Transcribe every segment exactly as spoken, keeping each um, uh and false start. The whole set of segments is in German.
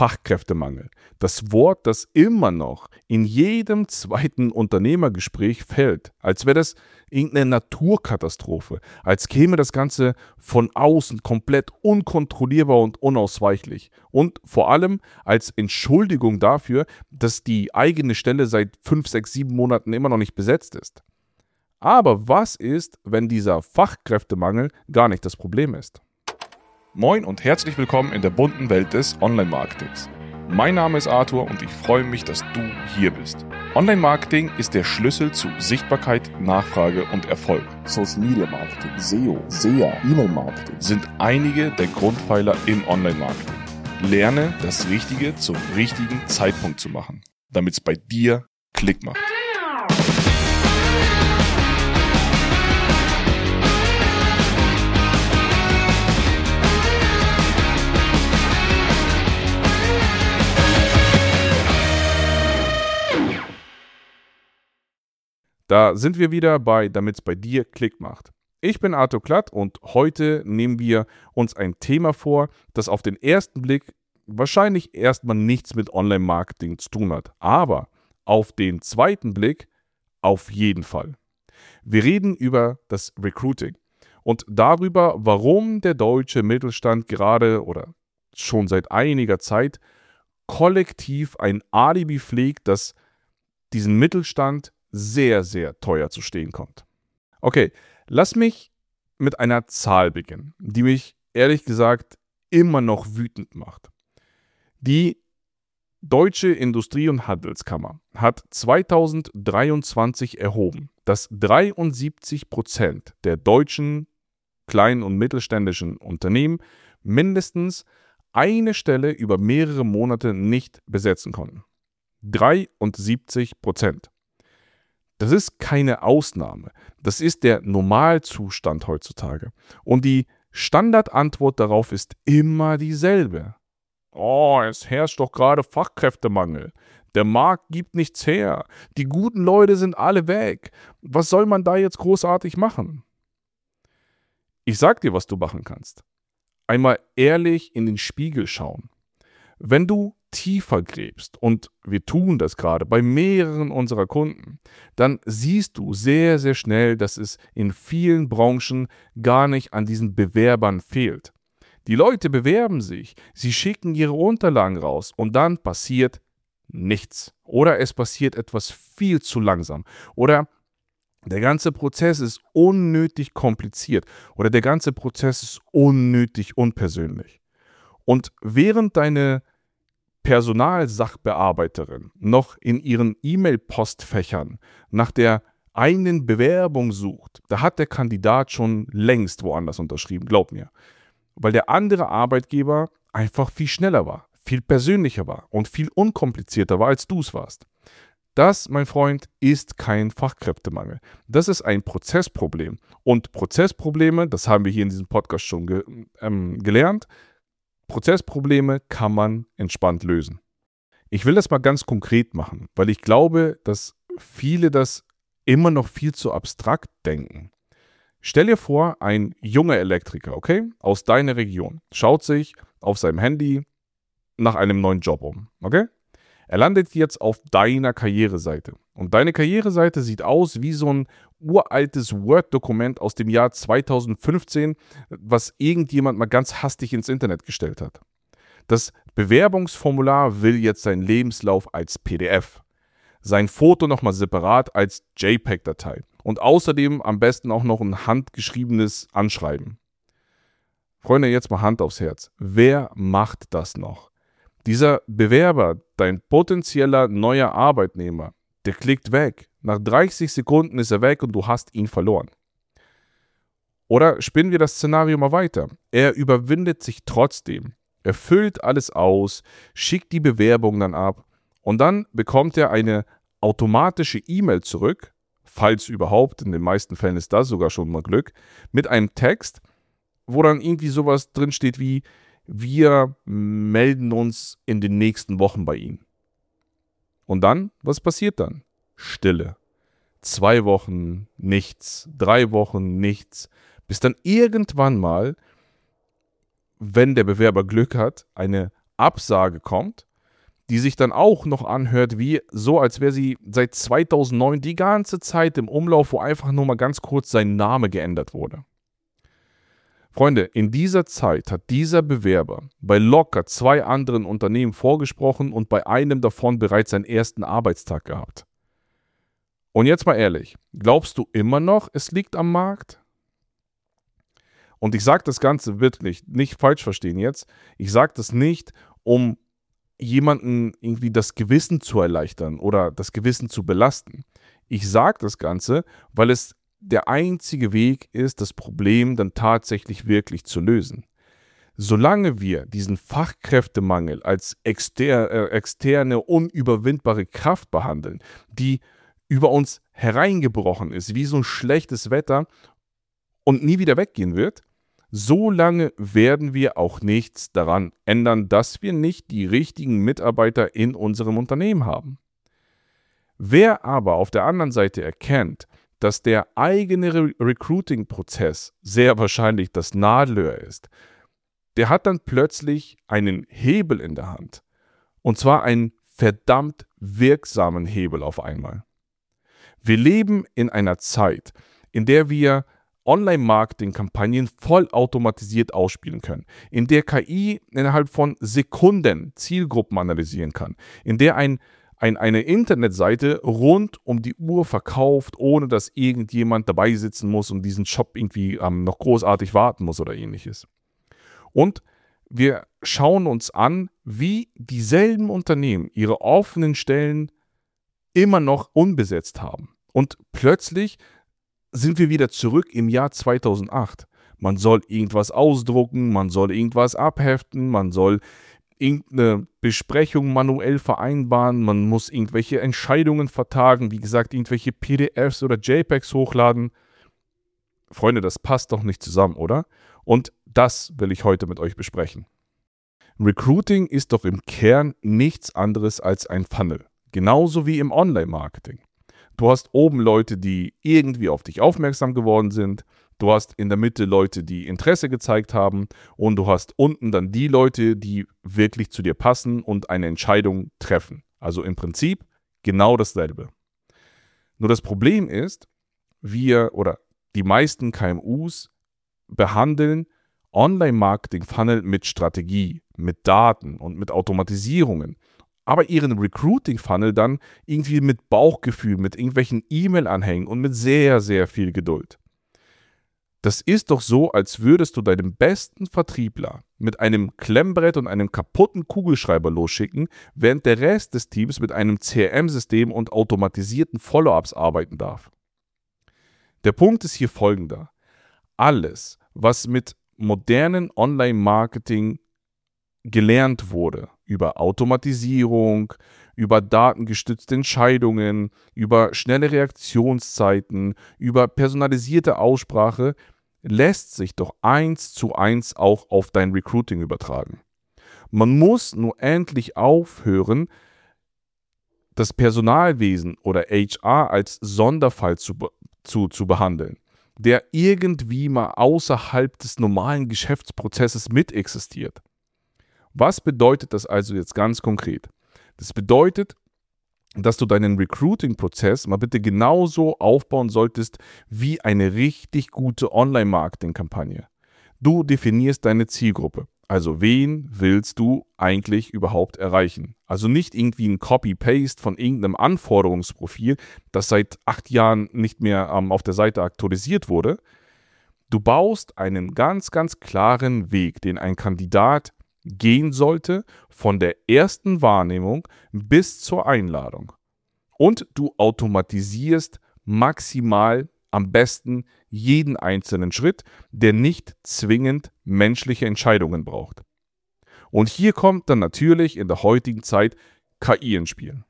Fachkräftemangel. Das Wort, das immer noch in jedem zweiten Unternehmergespräch fällt, als wäre das irgendeine Naturkatastrophe, als käme das Ganze von außen komplett unkontrollierbar und unausweichlich und vor allem als Entschuldigung dafür, dass die eigene Stelle seit fünf, sechs, sieben Monaten immer noch nicht besetzt ist. Aber was ist, wenn dieser Fachkräftemangel gar nicht das Problem ist? Moin und herzlich willkommen in der bunten Welt des Online-Marketings. Mein Name ist Arthur und ich freue mich, dass du hier bist. Online-Marketing ist der Schlüssel zu Sichtbarkeit, Nachfrage und Erfolg. Social-Media-Marketing, S E O, S E A, E-Mail-Marketing sind einige der Grundpfeiler im Online-Marketing. Lerne, das Richtige zum richtigen Zeitpunkt zu machen, damit es bei dir Klick macht. Da sind wir wieder bei Damit es bei dir Klick macht. Ich bin Arthur Klatt und heute nehmen wir uns ein Thema vor, das auf den ersten Blick wahrscheinlich erstmal nichts mit Online-Marketing zu tun hat. Aber auf den zweiten Blick auf jeden Fall. Wir reden über das Recruiting und darüber, warum der deutsche Mittelstand gerade oder schon seit einiger Zeit kollektiv ein Alibi pflegt, das diesen Mittelstand sehr, sehr teuer zu stehen kommt. Okay, lass mich mit einer Zahl beginnen, die mich ehrlich gesagt immer noch wütend macht. Die Deutsche Industrie- und Handelskammer hat zweitausenddreiundzwanzig erhoben, dass dreiundsiebzig Prozent der deutschen kleinen und mittelständischen Unternehmen mindestens eine Stelle über mehrere Monate nicht besetzen konnten. dreiundsiebzig Prozent. Das ist keine Ausnahme. Das ist der Normalzustand heutzutage. Und die Standardantwort darauf ist immer dieselbe. Oh, es herrscht doch gerade Fachkräftemangel. Der Markt gibt nichts her. Die guten Leute sind alle weg. Was soll man da jetzt großartig machen? Ich sag dir, was du machen kannst. Einmal ehrlich in den Spiegel schauen. Wenn du tiefer gräbst, und wir tun das gerade bei mehreren unserer Kunden, dann siehst du sehr, sehr schnell, dass es in vielen Branchen gar nicht an diesen Bewerbern fehlt. Die Leute bewerben sich, sie schicken ihre Unterlagen raus und dann passiert nichts. Oder es passiert etwas viel zu langsam. Oder der ganze Prozess ist unnötig kompliziert. Oder der ganze Prozess ist unnötig unpersönlich. Und während deine Personalsachbearbeiterin noch in ihren E-Mail-Postfächern nach der einen Bewerbung sucht, da hat der Kandidat schon längst woanders unterschrieben, glaub mir. Weil der andere Arbeitgeber einfach viel schneller war, viel persönlicher war und viel unkomplizierter war, als du es warst. Das, mein Freund, ist kein Fachkräftemangel. Das ist ein Prozessproblem. Und Prozessprobleme, das haben wir hier in diesem Podcast schon ge- ähm, gelernt, Prozessprobleme kann man entspannt lösen. Ich will das mal ganz konkret machen, weil ich glaube, dass viele das immer noch viel zu abstrakt denken. Stell dir vor, ein junger Elektriker, okay, aus deiner Region, schaut sich auf seinem Handy nach einem neuen Job um, okay? Er landet jetzt auf deiner Karriereseite. Und deine Karriereseite sieht aus wie so ein uraltes Word-Dokument aus dem Jahr zweitausendfünfzehn, was irgendjemand mal ganz hastig ins Internet gestellt hat. Das Bewerbungsformular will jetzt seinen Lebenslauf als P D F, sein Foto nochmal separat als JPEG-Datei und außerdem am besten auch noch ein handgeschriebenes Anschreiben. Freunde, jetzt mal Hand aufs Herz. Wer macht das noch? Dieser Bewerber, dein potenzieller neuer Arbeitnehmer, der klickt weg. Nach dreißig Sekunden ist er weg und du hast ihn verloren. Oder spinnen wir das Szenario mal weiter. Er überwindet sich trotzdem. Er füllt alles aus, schickt die Bewerbung dann ab und dann bekommt er eine automatische E-Mail zurück, falls überhaupt, in den meisten Fällen ist das sogar schon mal Glück, mit einem Text, wo dann irgendwie sowas drinsteht wie: Wir melden uns in den nächsten Wochen bei Ihnen. Und dann, was passiert dann? Stille. Zwei Wochen nichts, drei Wochen nichts, bis dann irgendwann mal, wenn der Bewerber Glück hat, eine Absage kommt, die sich dann auch noch anhört, wie so, als wäre sie seit zweitausendneun die ganze Zeit im Umlauf, wo einfach nur mal ganz kurz sein Name geändert wurde. Freunde, in dieser Zeit hat dieser Bewerber bei locker zwei anderen Unternehmen vorgesprochen und bei einem davon bereits seinen ersten Arbeitstag gehabt. Und jetzt mal ehrlich, glaubst du immer noch, es liegt am Markt? Und ich sage das Ganze wirklich, nicht falsch verstehen jetzt, ich sage das nicht, um jemanden irgendwie das Gewissen zu erleichtern oder das Gewissen zu belasten. Ich sage das Ganze, weil es der einzige Weg ist, das Problem dann tatsächlich wirklich zu lösen. Solange wir diesen Fachkräftemangel als exter- äh, externe, unüberwindbare Kraft behandeln, die über uns hereingebrochen ist, wie so ein schlechtes Wetter und nie wieder weggehen wird, so lange werden wir auch nichts daran ändern, dass wir nicht die richtigen Mitarbeiter in unserem Unternehmen haben. Wer aber auf der anderen Seite erkennt, dass der eigene Re- Recruiting-Prozess sehr wahrscheinlich das Nadelöhr ist, der hat dann plötzlich einen Hebel in der Hand. Und zwar einen verdammt wirksamen Hebel auf einmal. Wir leben in einer Zeit, in der wir Online-Marketing-Kampagnen vollautomatisiert ausspielen können, in der K I innerhalb von Sekunden Zielgruppen analysieren kann, in der ein, ein, eine Internetseite rund um die Uhr verkauft, ohne dass irgendjemand dabei sitzen muss und diesen Shop irgendwie ähm, noch großartig warten muss oder ähnliches. Und wir schauen uns an, wie dieselben Unternehmen ihre offenen Stellen immer noch unbesetzt haben. Und plötzlich sind wir wieder zurück im Jahr zweitausendacht. Man soll irgendwas ausdrucken, man soll irgendwas abheften, man soll irgendeine Besprechung manuell vereinbaren, man muss irgendwelche Entscheidungen vertagen, wie gesagt, irgendwelche P D Fs oder JPEGs hochladen. Freunde, das passt doch nicht zusammen, oder? Und das will ich heute mit euch besprechen. Recruiting ist doch im Kern nichts anderes als ein Funnel, genauso wie im Online-Marketing. Du hast oben Leute, die irgendwie auf dich aufmerksam geworden sind. Du hast in der Mitte Leute, die Interesse gezeigt haben. Und du hast unten dann die Leute, die wirklich zu dir passen und eine Entscheidung treffen. Also im Prinzip genau dasselbe. Nur das Problem ist, wir oder die meisten K M Us behandeln Online-Marketing-Funnel mit Strategie, mit Daten und mit Automatisierungen. Aber ihren Recruiting-Funnel dann irgendwie mit Bauchgefühl, mit irgendwelchen E-Mail-Anhängen und mit sehr, sehr viel Geduld. Das ist doch so, als würdest du deinem besten Vertriebler mit einem Klemmbrett und einem kaputten Kugelschreiber losschicken, während der Rest des Teams mit einem C R M-System und automatisierten Follow-ups arbeiten darf. Der Punkt ist hier folgender. Alles, was mit modernen Online-Marketing gelernt wurde, über Automatisierung, über datengestützte Entscheidungen, über schnelle Reaktionszeiten, über personalisierte Aussprache, lässt sich doch eins zu eins auch auf dein Recruiting übertragen. Man muss nur endlich aufhören, das Personalwesen oder H R als Sonderfall zu, zu, zu behandeln, der irgendwie mal außerhalb des normalen Geschäftsprozesses mitexistiert. Was bedeutet das also jetzt ganz konkret? Das bedeutet, dass du deinen Recruiting-Prozess mal bitte genauso aufbauen solltest wie eine richtig gute Online-Marketing-Kampagne. Du definierst deine Zielgruppe. Also wen willst du eigentlich überhaupt erreichen? Also nicht irgendwie ein Copy-Paste von irgendeinem Anforderungsprofil, das seit acht Jahren nicht mehr ähm, auf der Seite aktualisiert wurde. Du baust einen ganz, ganz klaren Weg, den ein Kandidat gehen sollte, von der ersten Wahrnehmung bis zur Einladung. Und du automatisierst maximal am besten jeden einzelnen Schritt, der nicht zwingend menschliche Entscheidungen braucht. Und hier kommt dann natürlich in der heutigen Zeit K I ins Spiel.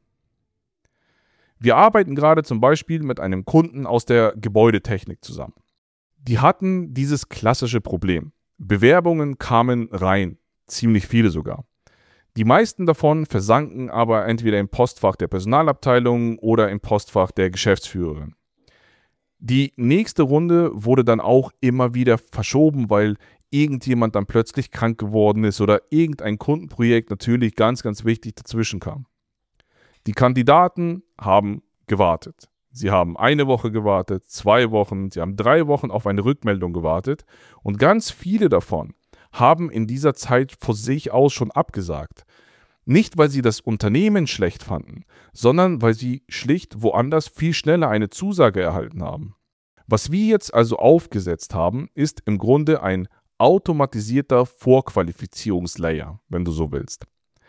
Wir arbeiten gerade zum Beispiel mit einem Kunden aus der Gebäudetechnik zusammen. Die hatten dieses klassische Problem. Bewerbungen kamen rein. Ziemlich viele sogar. Die meisten davon versanken aber entweder im Postfach der Personalabteilung oder im Postfach der Geschäftsführerin. Die nächste Runde wurde dann auch immer wieder verschoben, weil irgendjemand dann plötzlich krank geworden ist oder irgendein Kundenprojekt natürlich ganz, ganz wichtig dazwischen kam. Die Kandidaten haben gewartet. Sie haben eine Woche gewartet, zwei Wochen, sie haben drei Wochen auf eine Rückmeldung gewartet und ganz viele davon haben in dieser Zeit vor sich aus schon abgesagt. Nicht, weil sie das Unternehmen schlecht fanden, sondern weil sie schlicht woanders viel schneller eine Zusage erhalten haben. Was wir jetzt also aufgesetzt haben, ist im Grunde ein automatisierter Vorqualifizierungslayer, wenn du so willst.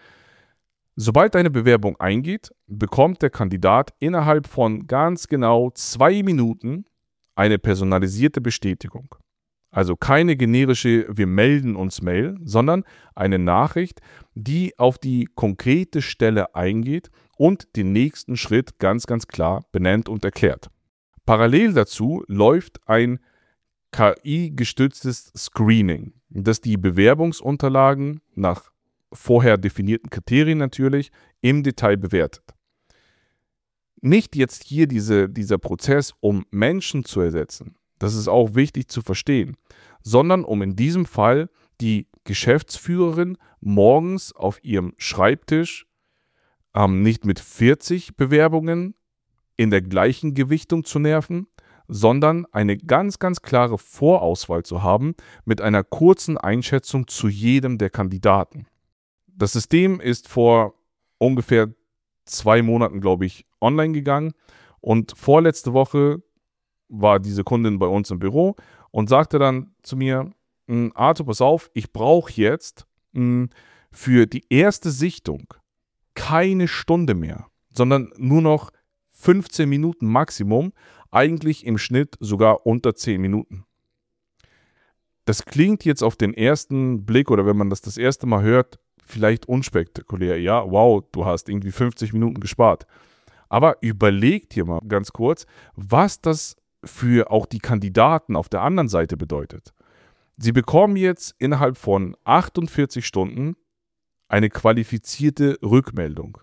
Sobald deine Bewerbung eingeht, bekommt der Kandidat innerhalb von ganz genau zwei Minuten eine personalisierte Bestätigung. Also keine generische „Wir melden uns" Mail, sondern eine Nachricht, die auf die konkrete Stelle eingeht und den nächsten Schritt ganz, ganz klar benennt und erklärt. Parallel dazu läuft ein K I-gestütztes Screening, das die Bewerbungsunterlagen nach vorher definierten Kriterien natürlich im Detail bewertet. Nicht jetzt hier diese, dieser Prozess, um Menschen zu ersetzen, das ist auch wichtig zu verstehen, sondern um in diesem Fall die Geschäftsführerin morgens auf ihrem Schreibtisch ähm, nicht mit vierzig Bewerbungen in der gleichen Gewichtung zu nerven, sondern eine ganz, ganz klare Vorauswahl zu haben mit einer kurzen Einschätzung zu jedem der Kandidaten. Das System ist vor ungefähr zwei Monaten, glaube ich, online gegangen und vorletzte Woche war diese Kundin bei uns im Büro und sagte dann zu mir, Arthur, pass auf, ich brauche jetzt mh, für die erste Sichtung keine Stunde mehr, sondern nur noch fünfzehn Minuten Maximum, eigentlich im Schnitt sogar unter zehn Minuten. Das klingt jetzt auf den ersten Blick oder wenn man das das erste Mal hört, vielleicht unspektakulär. Ja, wow, du hast irgendwie fünfzig Minuten gespart. Aber überleg dir mal ganz kurz, was das für auch die Kandidaten auf der anderen Seite bedeutet. Sie bekommen jetzt innerhalb von achtundvierzig Stunden eine qualifizierte Rückmeldung.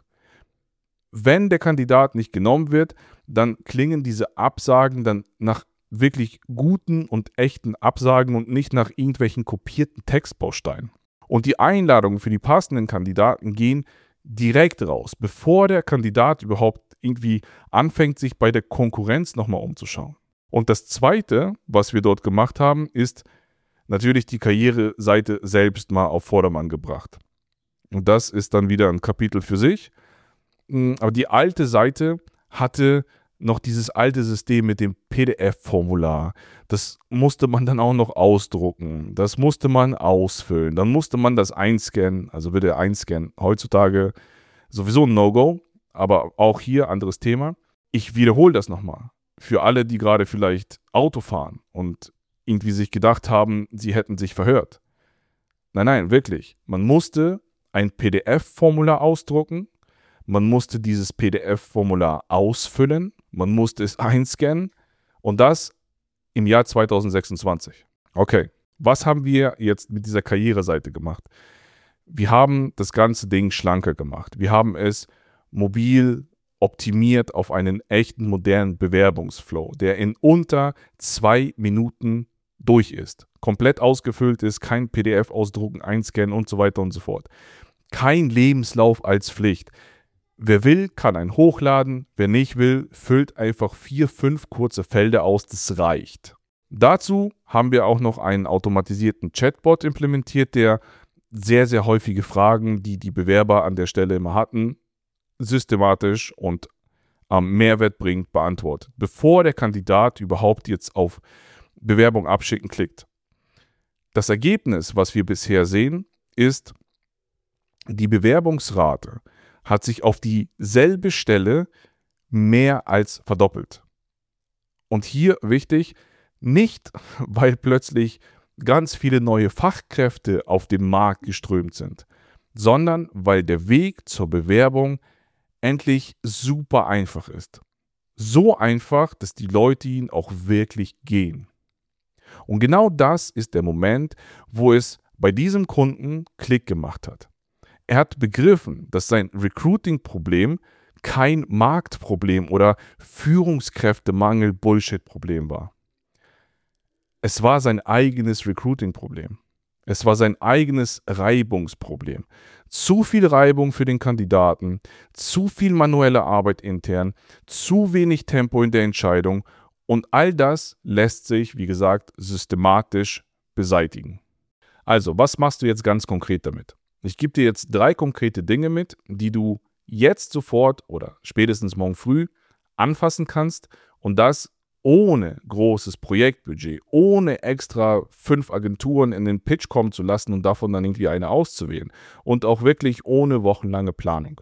Wenn der Kandidat nicht genommen wird, dann klingen diese Absagen dann nach wirklich guten und echten Absagen und nicht nach irgendwelchen kopierten Textbausteinen. Und die Einladungen für die passenden Kandidaten gehen direkt raus, bevor der Kandidat überhaupt irgendwie anfängt, sich bei der Konkurrenz nochmal umzuschauen. Und das Zweite, was wir dort gemacht haben, ist natürlich die Karriereseite selbst mal auf Vordermann gebracht. Und das ist dann wieder ein Kapitel für sich. Aber die alte Seite hatte noch dieses alte System mit dem P D F-Formular. Das musste man dann auch noch ausdrucken. Das musste man ausfüllen. Dann musste man das einscannen. Also bitte einscannen. Heutzutage sowieso ein No-Go. Aber auch hier anderes Thema. Ich wiederhole das nochmal. Für alle, die gerade vielleicht Auto fahren und irgendwie sich gedacht haben, sie hätten sich verhört. Nein, nein, wirklich. Man musste ein P D F-Formular ausdrucken. Man musste dieses P D F-Formular ausfüllen, man musste es einscannen und das im Jahr zweitausendsechsundzwanzig. Okay, was haben wir jetzt mit dieser Karriereseite gemacht? Wir haben das ganze Ding schlanker gemacht. Wir haben es mobil optimiert auf einen echten modernen Bewerbungsflow, der in unter zwei Minuten durch ist. Komplett ausgefüllt ist, kein P D F ausdrucken, einscannen und so weiter und so fort. Kein Lebenslauf als Pflicht. Wer will, kann einen hochladen. Wer nicht will, füllt einfach vier, fünf kurze Felder aus. Das reicht. Dazu haben wir auch noch einen automatisierten Chatbot implementiert, der sehr, sehr häufige Fragen, die die Bewerber an der Stelle immer hatten, systematisch und ähm, Mehrwert bringt, beantwortet, bevor der Kandidat überhaupt jetzt auf Bewerbung abschicken klickt. Das Ergebnis, was wir bisher sehen, ist, die Bewerbungsrate hat sich auf dieselbe Stelle mehr als verdoppelt. Und hier wichtig, nicht weil plötzlich ganz viele neue Fachkräfte auf den Markt geströmt sind, sondern weil der Weg zur Bewerbung endlich super einfach ist. So einfach, dass die Leute ihn auch wirklich gehen. Und genau das ist der Moment, wo es bei diesem Kunden Klick gemacht hat. Er hat begriffen, dass sein Recruiting-Problem kein Marktproblem oder Führungskräftemangel-Bullshit-Problem war. Es war sein eigenes Recruiting-Problem. Es war sein eigenes Reibungsproblem. Zu viel Reibung für den Kandidaten, zu viel manuelle Arbeit intern, zu wenig Tempo in der Entscheidung und all das lässt sich, wie gesagt, systematisch beseitigen. Also, was machst du jetzt ganz konkret damit? Ich gebe dir jetzt drei konkrete Dinge mit, die du jetzt sofort oder spätestens morgen früh anfassen kannst und das ohne großes Projektbudget, ohne extra fünf Agenturen in den Pitch kommen zu lassen und davon dann irgendwie eine auszuwählen und auch wirklich ohne wochenlange Planung.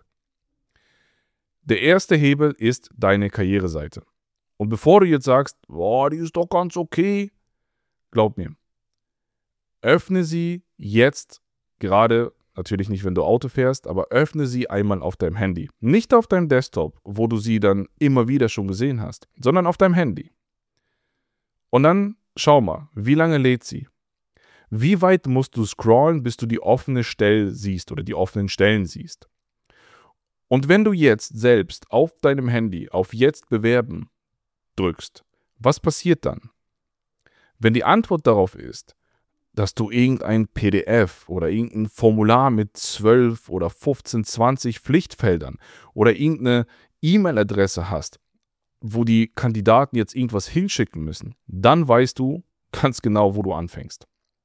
Der erste Hebel ist deine Karriereseite. Und bevor du jetzt sagst, boah, die ist doch ganz okay, glaub mir, öffne sie jetzt, gerade natürlich nicht, wenn du Auto fährst, aber öffne sie einmal auf deinem Handy. Nicht auf deinem Desktop, wo du sie dann immer wieder schon gesehen hast, sondern auf deinem Handy. Und dann schau mal, wie lange lädt sie? Wie weit musst du scrollen, bis du die offene Stelle siehst oder die offenen Stellen siehst? Und wenn du jetzt selbst auf deinem Handy auf Jetzt bewerben drückst, was passiert dann? Wenn die Antwort darauf ist, dass du irgendein P D F oder irgendein Formular mit zwölf oder fünfzehn, zwanzig Pflichtfeldern oder irgendeine E-Mail-Adresse hast, wo die Kandidaten jetzt irgendwas hinschicken müssen, dann weißt du ganz genau, wo du anfängst.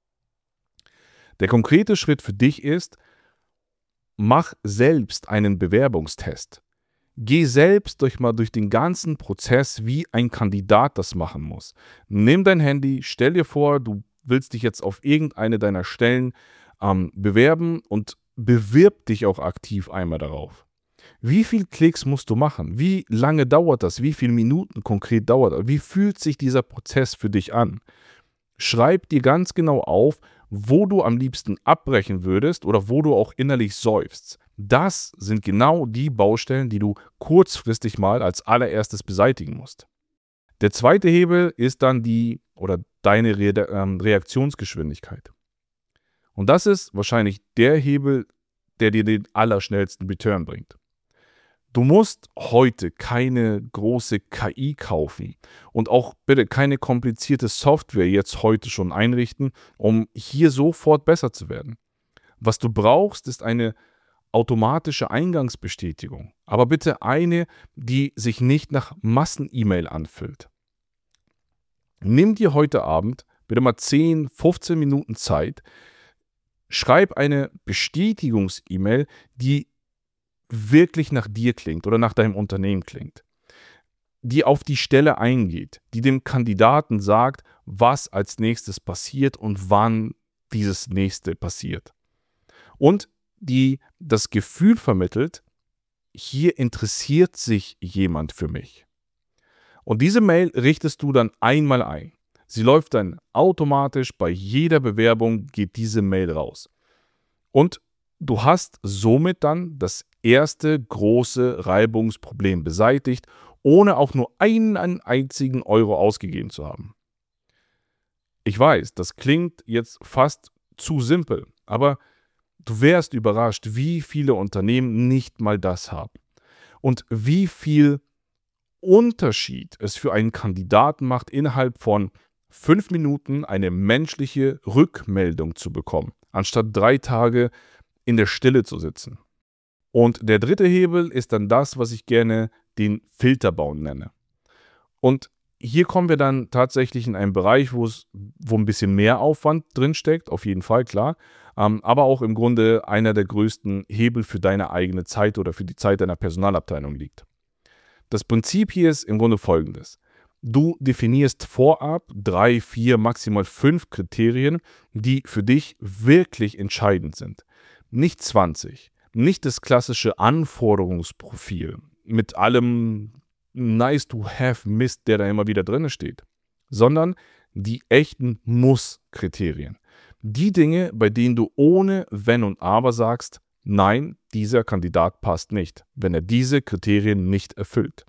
Der konkrete Schritt für dich ist, mach selbst einen Bewerbungstest. Geh selbst durch mal durch den ganzen Prozess, wie ein Kandidat das machen muss. Nimm dein Handy, stell dir vor, du willst dich jetzt auf irgendeine deiner Stellen ähm, bewerben und bewirb dich auch aktiv einmal darauf. Wie viele Klicks musst du machen? Wie lange dauert das? Wie viele Minuten konkret dauert das? Wie fühlt sich dieser Prozess für dich an? Schreib dir ganz genau auf, wo du am liebsten abbrechen würdest oder wo du auch innerlich seufzt. Das sind genau die Baustellen, die du kurzfristig mal als allererstes beseitigen musst. Der zweite Hebel ist dann die oder deine Re- ähm, Reaktionsgeschwindigkeit. Und das ist wahrscheinlich der Hebel, der dir den allerschnellsten Return bringt. Du musst heute keine große K I kaufen und auch bitte keine komplizierte Software jetzt heute schon einrichten, um hier sofort besser zu werden. Was du brauchst, ist eine automatische Eingangsbestätigung, aber bitte eine, die sich nicht nach Massen-E-Mail anfühlt. Nimm dir heute Abend bitte mal zehn, fünfzehn Minuten Zeit, schreib eine Bestätigungs-E-Mail, die wirklich nach dir klingt oder nach deinem Unternehmen klingt, die auf die Stelle eingeht, die dem Kandidaten sagt, was als nächstes passiert und wann dieses nächste passiert. Und die das Gefühl vermittelt, hier interessiert sich jemand für mich. Und diese Mail richtest du dann einmal ein. Sie läuft dann automatisch, bei jeder Bewerbung geht diese Mail raus. Und du hast somit dann das erste große Reibungsproblem beseitigt, ohne auch nur einen, einen einzigen Euro ausgegeben zu haben. Ich weiß, das klingt jetzt fast zu simpel, aber du wärst überrascht, wie viele Unternehmen nicht mal das haben. Und wie viel Unterschied es für einen Kandidaten macht, innerhalb von fünf Minuten eine menschliche Rückmeldung zu bekommen, anstatt drei Tage in der Stille zu sitzen. Und der dritte Hebel ist dann das, was ich gerne den Filterbau nenne. Und hier kommen wir dann tatsächlich in einen Bereich, wo es, wo ein bisschen mehr Aufwand drinsteckt, auf jeden Fall, klar, ähm, aber auch im Grunde einer der größten Hebel für deine eigene Zeit oder für die Zeit deiner Personalabteilung liegt. Das Prinzip hier ist im Grunde folgendes. Du definierst vorab drei, vier, maximal fünf Kriterien, die für dich wirklich entscheidend sind. Nicht zwanzig, nicht das klassische Anforderungsprofil mit allem Nice-to-have-Mist, der da immer wieder drin steht, sondern die echten Muss-Kriterien. Die Dinge, bei denen du ohne Wenn und Aber sagst, nein, dieser Kandidat passt nicht, wenn er diese Kriterien nicht erfüllt.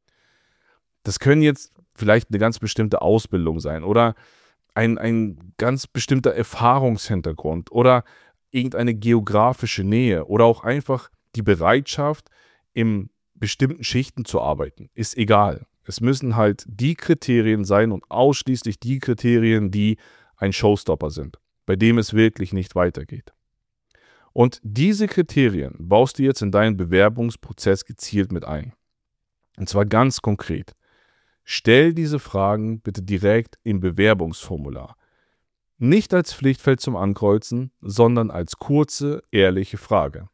Das können jetzt vielleicht eine ganz bestimmte Ausbildung sein oder ein, ein ganz bestimmter Erfahrungshintergrund oder irgendeine geografische Nähe oder auch einfach die Bereitschaft, in bestimmten Schichten zu arbeiten. Ist egal. Es müssen halt die Kriterien sein und ausschließlich die Kriterien, die ein Showstopper sind. bei dem es wirklich nicht weitergeht. Und diese Kriterien baust du jetzt in deinen Bewerbungsprozess gezielt mit ein. Und zwar ganz konkret. Stell diese Fragen bitte direkt im Bewerbungsformular. Nicht als Pflichtfeld zum Ankreuzen, sondern als kurze, ehrliche Frage.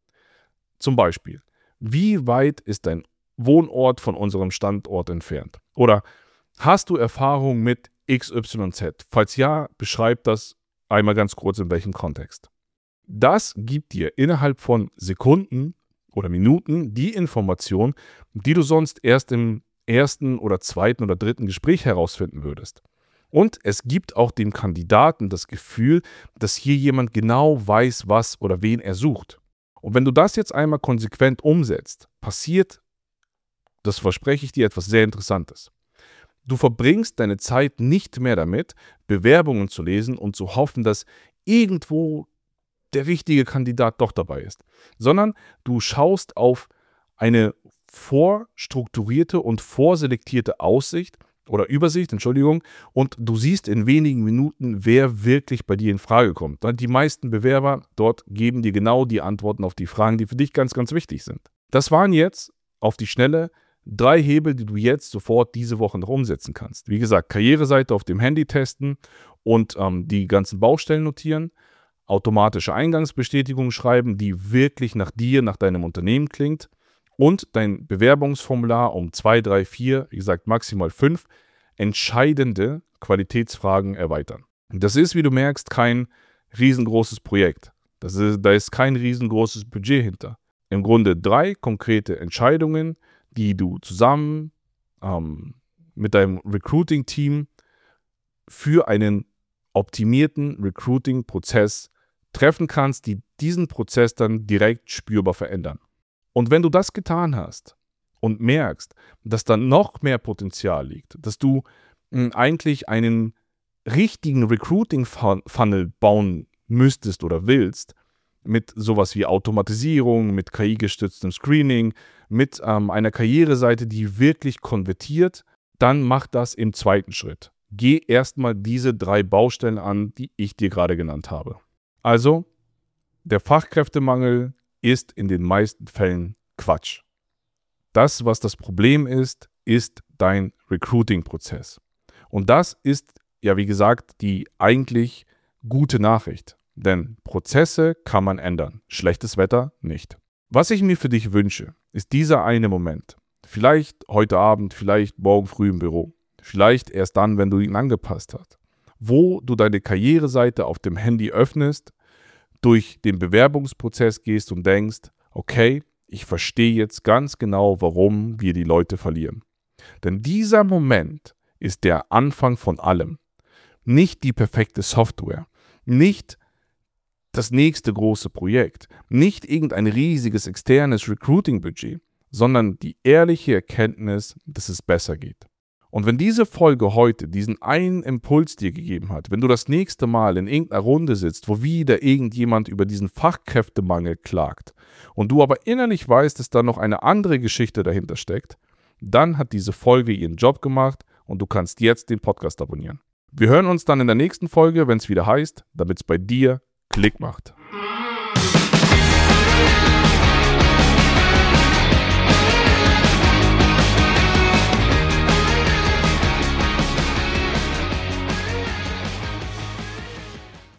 Zum Beispiel, wie weit ist dein Wohnort von unserem Standort entfernt? Oder hast du Erfahrung mit X Y Z? Falls ja, beschreib das einmal ganz kurz in welchem Kontext. Das gibt dir innerhalb von Sekunden oder Minuten die Information, die du sonst erst im ersten oder zweiten oder dritten Gespräch herausfinden würdest. Und es gibt auch dem Kandidaten das Gefühl, dass hier jemand genau weiß, was oder wen er sucht. Und wenn du das jetzt einmal konsequent umsetzt, passiert, das verspreche ich dir, etwas sehr Interessantes. Du verbringst deine Zeit nicht mehr damit, Bewerbungen zu lesen und zu hoffen, dass irgendwo der richtige Kandidat doch dabei ist, sondern du schaust auf eine vorstrukturierte und vorselektierte Aussicht oder Übersicht, Entschuldigung, und du siehst in wenigen Minuten, wer wirklich bei dir in Frage kommt. Die meisten Bewerber dort geben dir genau die Antworten auf die Fragen, die für dich ganz, ganz wichtig sind. Das waren jetzt auf die Schnelle drei Hebel, die du jetzt sofort diese Woche noch umsetzen kannst. Wie gesagt, Karriereseite auf dem Handy testen und ähm, die ganzen Baustellen notieren, automatische Eingangsbestätigung schreiben, die wirklich nach dir, nach deinem Unternehmen klingt und dein Bewerbungsformular um zwei, drei, vier, wie gesagt maximal fünf entscheidende Qualitätsfragen erweitern. Das ist, wie du merkst, kein riesengroßes Projekt. Das ist, da ist kein riesengroßes Budget hinter. Im Grunde drei konkrete Entscheidungen, die du zusammen ähm, mit deinem Recruiting-Team für einen optimierten Recruiting-Prozess treffen kannst, die diesen Prozess dann direkt spürbar verändern. Und wenn du das getan hast und merkst, dass da noch mehr Potenzial liegt, dass du mh, eigentlich einen richtigen Recruiting-Funnel bauen müsstest oder willst, mit sowas wie Automatisierung, mit K I-gestütztem Screening, mit ähm, einer Karriereseite, die wirklich konvertiert, dann mach das im zweiten Schritt. Geh erstmal diese drei Baustellen an, die ich dir gerade genannt habe. Also, der Fachkräftemangel ist in den meisten Fällen Quatsch. Das, was das Problem ist, ist dein Recruiting-Prozess. Und das ist, ja wie gesagt, die eigentlich gute Nachricht. Denn Prozesse kann man ändern, schlechtes Wetter nicht. Was ich mir für dich wünsche, ist dieser eine Moment. Vielleicht heute Abend, vielleicht morgen früh im Büro. Vielleicht erst dann, wenn du ihn angepasst hast. Wo du deine Karriereseite auf dem Handy öffnest, durch den Bewerbungsprozess gehst und denkst, okay, ich verstehe jetzt ganz genau, warum wir die Leute verlieren. Denn dieser Moment ist der Anfang von allem. Nicht die perfekte Software, nicht das nächste große Projekt, nicht irgendein riesiges externes Recruiting-Budget, sondern die ehrliche Erkenntnis, dass es besser geht. Und wenn diese Folge heute diesen einen Impuls dir gegeben hat, wenn du das nächste Mal in irgendeiner Runde sitzt, wo wieder irgendjemand über diesen Fachkräftemangel klagt und du aber innerlich weißt, dass da noch eine andere Geschichte dahinter steckt, dann hat diese Folge ihren Job gemacht und du kannst jetzt den Podcast abonnieren. Wir hören uns dann in der nächsten Folge, wenn es wieder heißt, damit es bei dir Klick macht.